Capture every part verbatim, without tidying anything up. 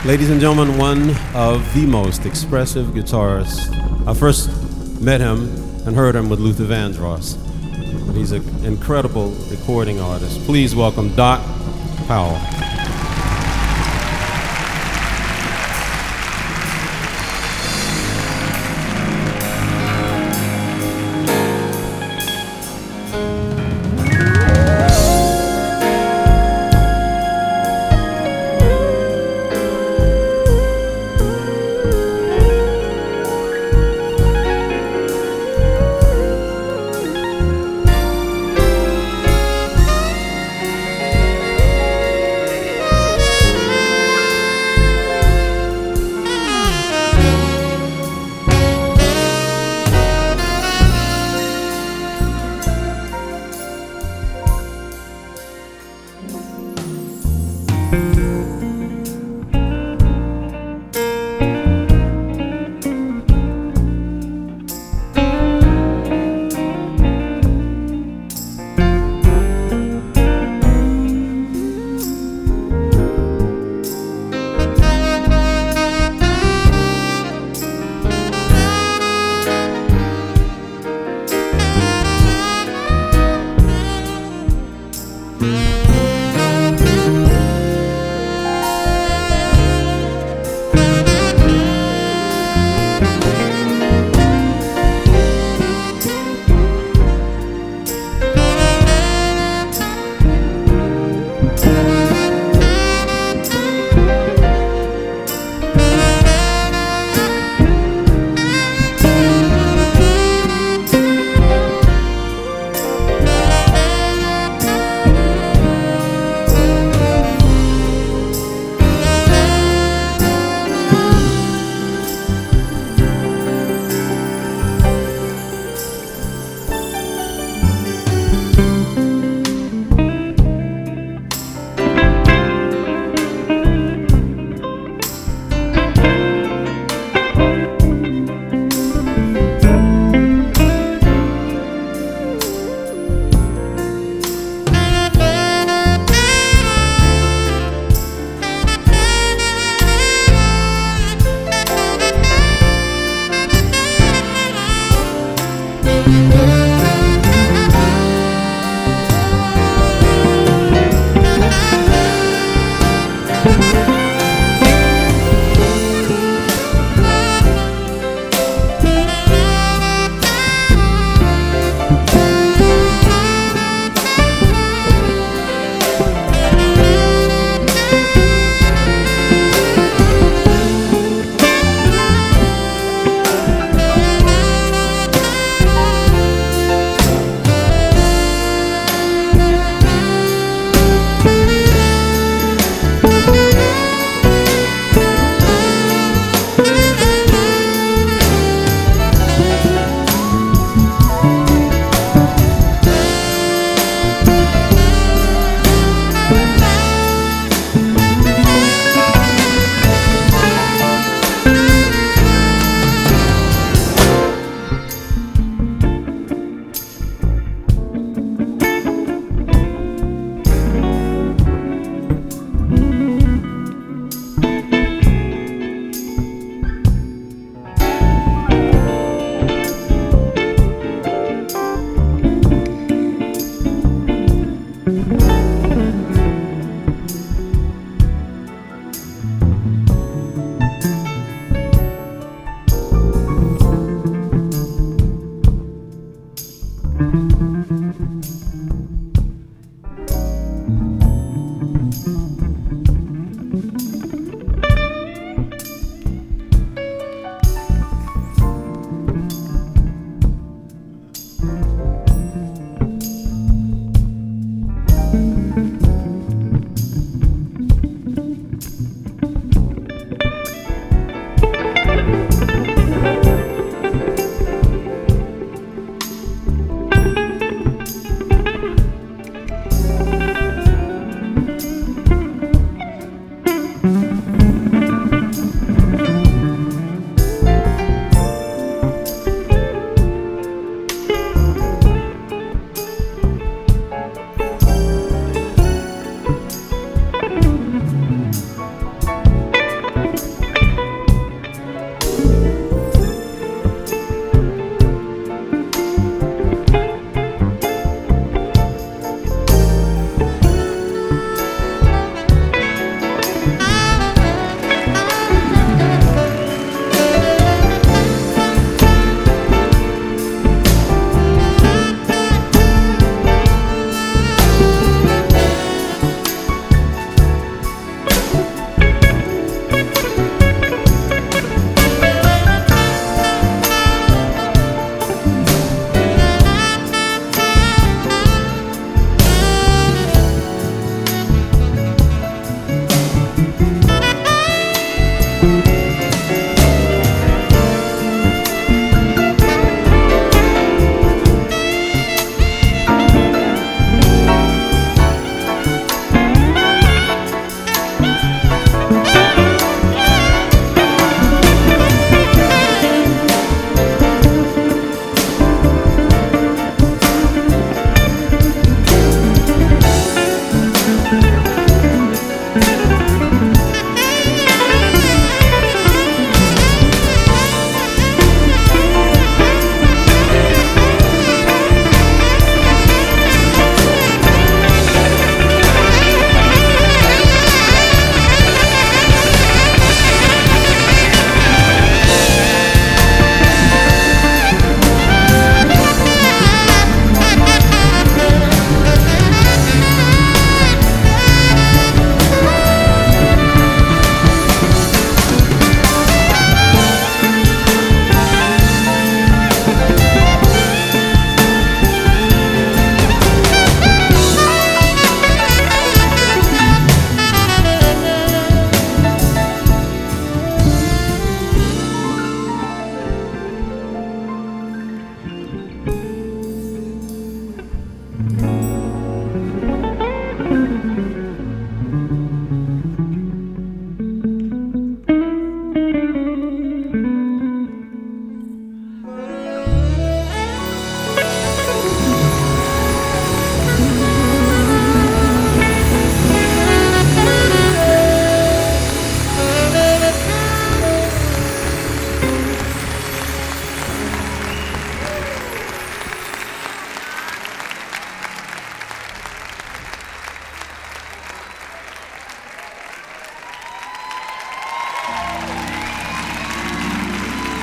Ladies and gentlemen, one of the most expressive guitarists. I first met him and heard him with Luther Vandross. But he's an incredible recording artist. Please welcome Doc Powell.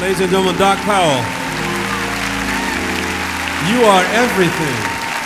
Ladies and gentlemen, Doc Powell. You are everything.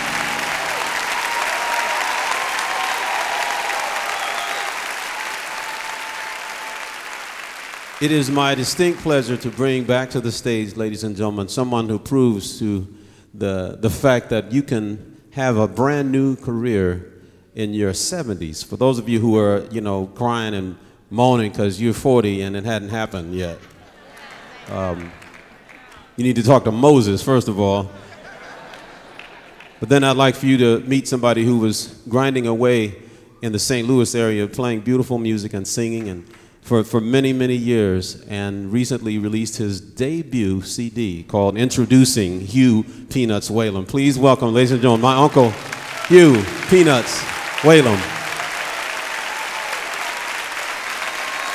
It is my distinct pleasure to bring back to the stage, ladies and gentlemen, someone who proves to the, the fact that you can have a brand new career in your seventies. For those of you who are, you know, crying and moaning because you're forty and it hadn't happened yet, um, you need to talk to Moses, first of all. But then I'd like for you to meet somebody who was grinding away in the Saint Louis area, playing beautiful music and singing and for, for many, many years, and recently released his debut C D called Introducing Hugh Peanuts Whalum. Please welcome, ladies and gentlemen, my uncle, Hugh Peanuts Whalum.